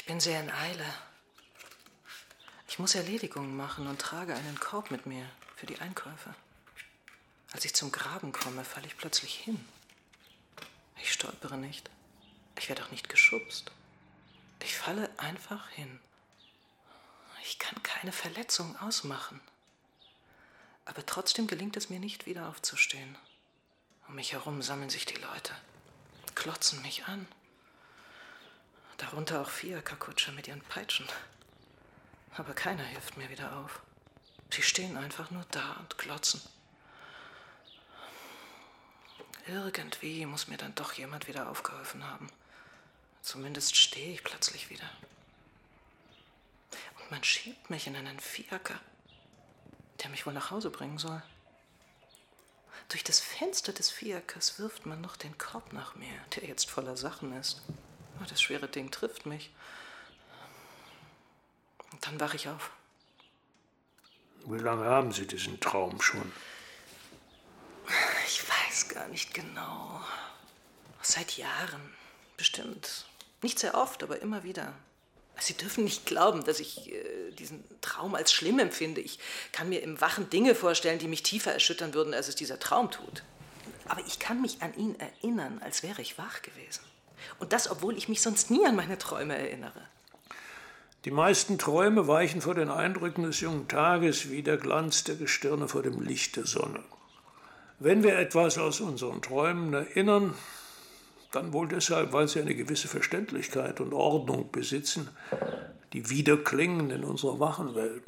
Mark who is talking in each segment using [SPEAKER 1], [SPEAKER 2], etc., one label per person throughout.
[SPEAKER 1] Ich bin sehr in Eile. Ich muss Erledigungen machen und trage einen Korb mit mir für die Einkäufe. Als ich zum Graben komme, falle ich plötzlich hin. Ich stolpere nicht. Ich werde auch nicht geschubst. Ich falle einfach hin. Ich kann keine Verletzung ausmachen. Aber trotzdem gelingt es mir nicht, wieder aufzustehen. Um mich herum sammeln sich die Leute, klotzen mich an. Darunter auch Fiakerkutscher mit ihren Peitschen. Aber keiner hilft mir wieder auf. Sie stehen einfach nur da und glotzen. Irgendwie muss mir dann doch jemand wieder aufgeholfen haben. Zumindest stehe ich plötzlich wieder. Und man schiebt mich in einen Fiaker, der mich wohl nach Hause bringen soll. Durch das Fenster des Fiakers wirft man noch den Korb nach mir, der jetzt voller Sachen ist. Oh, das schwere Ding trifft mich. Und dann wache ich auf.
[SPEAKER 2] Wie lange haben Sie diesen Traum schon?
[SPEAKER 1] Ich weiß gar nicht genau. Seit Jahren, bestimmt. Nicht sehr oft, aber immer wieder. Sie dürfen nicht glauben, dass ich diesen Traum als schlimm empfinde. Ich kann mir im Wachen Dinge vorstellen, die mich tiefer erschüttern würden, als es dieser Traum tut. Aber ich kann mich an ihn erinnern, als wäre ich wach gewesen. Und das, obwohl ich mich sonst nie an meine Träume erinnere.
[SPEAKER 2] Die meisten Träume weichen vor den Eindrücken des jungen Tages wie der Glanz der Gestirne vor dem Licht der Sonne. Wenn wir etwas aus unseren Träumen erinnern, dann wohl deshalb, weil sie eine gewisse Verständlichkeit und Ordnung besitzen, die widerklingen in unserer wachen Welt.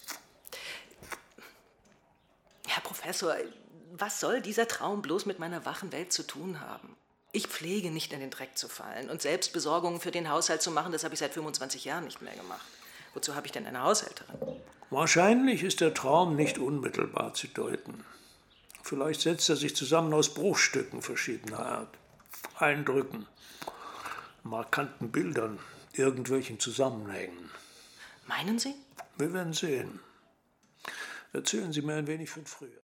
[SPEAKER 1] Herr Professor, was soll dieser Traum bloß mit meiner wachen Welt zu tun haben? Ich pflege nicht in den Dreck zu fallen und selbst Besorgungen für den Haushalt zu machen, das habe ich seit 25 Jahren nicht mehr gemacht. Wozu habe ich denn eine Haushälterin?
[SPEAKER 2] Wahrscheinlich ist der Traum nicht unmittelbar zu deuten. Vielleicht setzt er sich zusammen aus Bruchstücken verschiedener Art, Eindrücken, markanten Bildern, irgendwelchen Zusammenhängen.
[SPEAKER 1] Meinen Sie?
[SPEAKER 2] Wir werden sehen. Erzählen Sie mir ein wenig von früher.